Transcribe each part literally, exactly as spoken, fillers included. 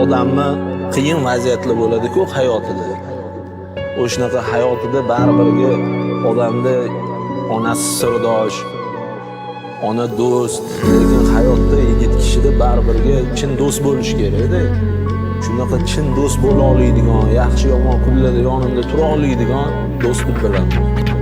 odamni qiyin vaziyatlar bo'ladi-ku hayotida. O'shanaqa hayotida baribirga odamda onasi sirdosh, ona do'st, lekin hayotda yigit kishida baribirga chin do'st bo'lish kerak-da. Shunaqa chin do'st bo'la oladigan, yaxshi yomon kunlarda yonimda tura oladigan do'stlik bilaman.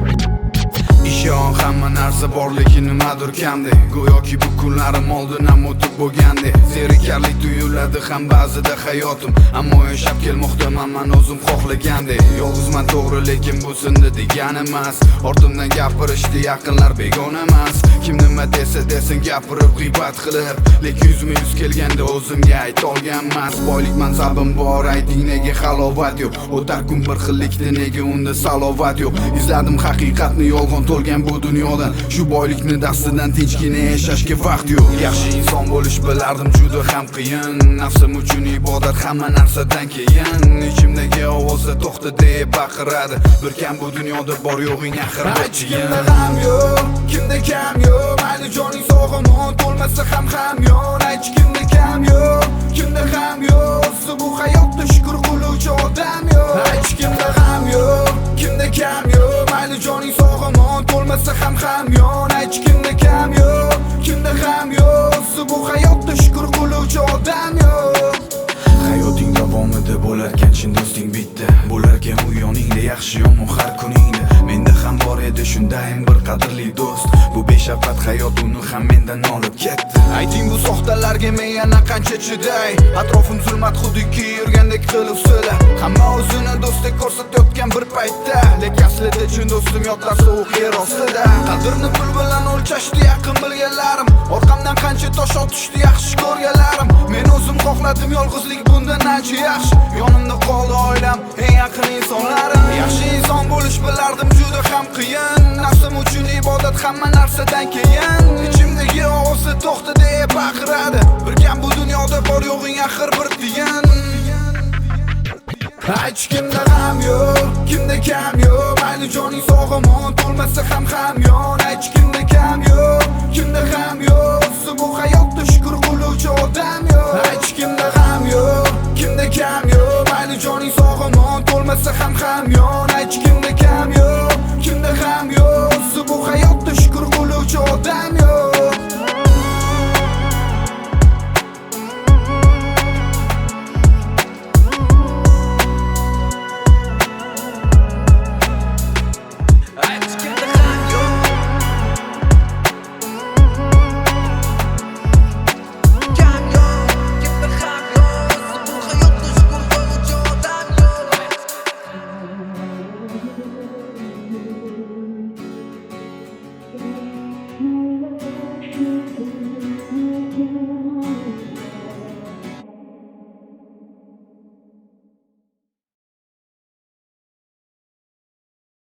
Ishon hamma narsa borligi nimadir kamdek, go'yoki bu kunlarim oldindan o'tib bo'lgandek. Zerikarli tuyuladi ham ba'zida hayotim, ammo yashab kelmoqdaman men o'zim xohlagandek. Yolg'izman to'g'ri, lekin bu sindi degani emas. Ortimdan gapirishdi yaqinlar begona emas. Kim nima desa desin gapirib g'iybat qilib, lekin yuzma yuz kelganda o'zimga ayta olgan emas. Boylik mansabim bor, ayting nega halovat yo'q? O'tar kun bir xillikda nega unda salovat yo'q? Izladim haqiqatni, yolg'on to'lgan bu dunyodan. Shu boylikni dastidan tinchgina yashashga vaqt yo'q. Yaxshi inson bo'lish bilardim juda ham qiyin. Nafsim uchun ibodat hamma narsadan keyin. Ichimdagi ovozda to'xta deb baqiradi. Bir kam bu dunyoda bor yo'g'ing axir kimda ham yo'q, kimda kam yo'q. Mayli joning sog'omon to'lmasa ham ham yo'q. Ayt kimda kam yo'q, kimda ham yo'q. O'zi bu hayotda shukr qiluvchi odam yo'q. Ayt kimda ham yo'q, kimda kam yo'q. Mayli joning sog'omon to'lmasa ham ham yo'q. Ayt kimda kam yo'q, kimda ham yo'q. O'zi bu hayotda shukr qiluvchi odam yo'q. Hayoting davomida bo'larkan chin do'sting bitta, bo'larkan u yoningda yaxshi yomon har kuningda. Menda ham bor edi shundayin bir qadrli do'st. Bu beshafqat hayot uni ham mendan olib ketdi. Ayting bu soxtalarga men yana qancha chiday? Atrofim zulmat xudiki yurgandek qilib so'la. Hamma o'zini do'stdek ko'rsatayotgan bir paytda, lekin aslida chin do'stim yotlar sovuq yer ostida. Qadrni pul bilan o'lchashdi yaqin bilganlarim, orqamdan qancha tosh otishdi yaxshi ko'rganlarim. Men o'zim xohladim yolg'izlik bundan ancha yaxshi. Yonimda qoldi oilam, eng yaqin insonlarim. Yaxshi inson bo'lish bilardim juda ham qiyin. Nafsim uchun ibodat hamma narsadan keyin. Ichimdagi ovozda to'xta deb baqiradi. Bir kam bu dunyoda bor yo'g'ing axir bir tiyin. Ayt kimda ham yo'q, kimda kam yo'q. Mayli joning sog'omon to'lmasa ham ham yo'q. Ayt kimda kam yo'q, kimda ham yo'q. O'zi bu hayotda shukr qiluvchi odam yo'q. Ayt kimda ham yo'q, kimda kam yo'q. Mayli joning sog'omon to'lmasa ham ham yo'q.